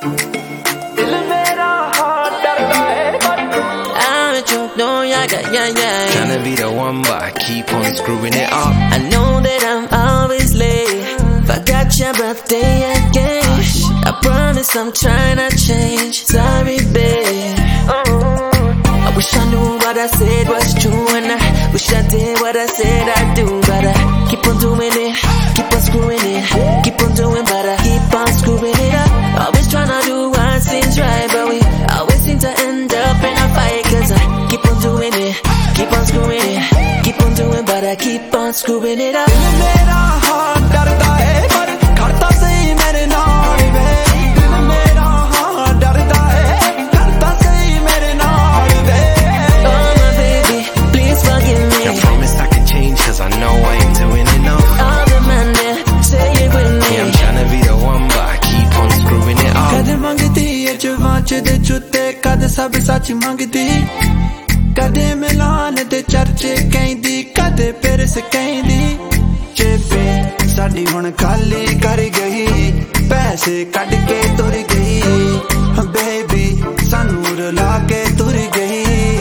Tryna be the one, but I keep on screwing it up. I know that I'm always late. Forgot your birthday again. I promise I'm trying to change. Sorry, babe. I wish I knew what I said was true, and I wish I did what I said I'd do. But I keep on doing it, keep on screwing it, keep on doing, but I keep on screwing it up. Always trying to do what seems right, but we always seem to end up in a fight. Cause I keep on doing it, keep on screwing it, keep on doing, but I keep on screwing it up. मेरा हाथ डरता है पर करता सही मेरे नाल वे. दिल मेरा हाथ डरता है करता सही मेरे नाल वे. Oh my baby, please forgive me. I promise I can change, cause I know I ain't doing enough. All the man there, say it with me. Yeah, I'm tryna be the one, but I keep on screwing it up. कद मंगती है जुबान दे जुते कद सब सच मंगती. कदे मिलान दे चर्चे कहंदी कदे फिर से कहंदी. चेपे साडी हुण खाली कर गई पैसे कट के तुर गई. बेबी सानू रुला के तुर गई.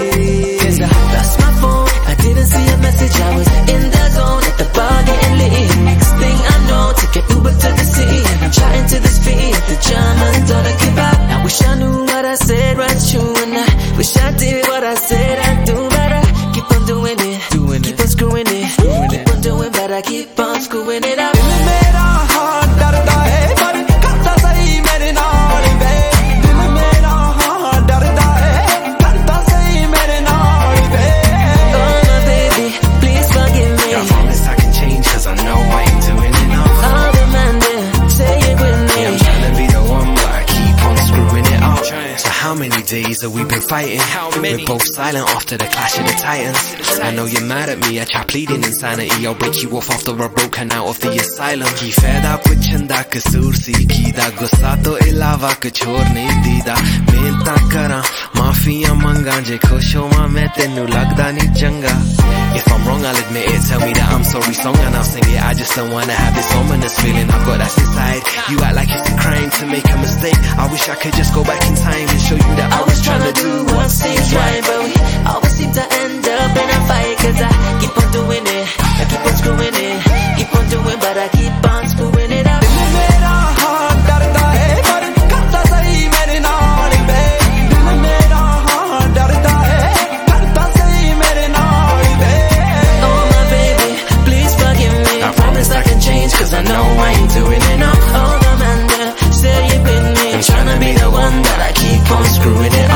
That's my phone, I didn't see a message. I was in the zone at the bar getting lit. Next thing I know, took an Uber to the city, and I'm chatting to this fee at the German dollar kebab. I wish I knew what I said was true, and I wish I did what I said I'd do. But I keep on doing it, keep on screwing it, keep on doing, but I keep on screwing it up. मेरा हाथ डरता है पर करता सही मेरे नाल वे. दिल मेरा हाथ डरता है करता सही मेरे नाल वे. Oh my baby, please forgive me. I promise I can change, cause I know I ain't doing enough. All the man there, say it with me. Yeah, I'm tryna be the one, but I keep on screwing it up. So how many days have we been fighting? We're both silent after the clash of the titans. I know you're mad at me, I try pleading insanity. I'll break you off after I've broken out of the asylum. Ki faida puchan da kasoor seekhi da, gussa to ilawa kuch aur nahi deeda. Mehnta karan maafiyan mangan, je khush howa main tenu lagda nahi changa. If I'm wrong, I'll admit it. Tell me that I'm sorry song and I'll sing it. I just don't wanna have this ominous feeling I've got that's inside. You act like it's a crime to make a mistake. I wish I could just go back in time and show you that I was trying to do what seems right, but we always seem to end up in a fight. Cause I keep on doing it, I keep on screwing it, keep on doing, but I keep on screwing it up. दिल मेरा हाथ डरता है पर करता सही मेरे नाल वे. दिल मेरा हाथ डरता है करता सही मेरे नाल वे. Oh my baby, please forgive me. I promise I can change, cause I know I ain't doing enough. All the man there, say it with me. I'm tryna be the one, but I keep on screwing it up.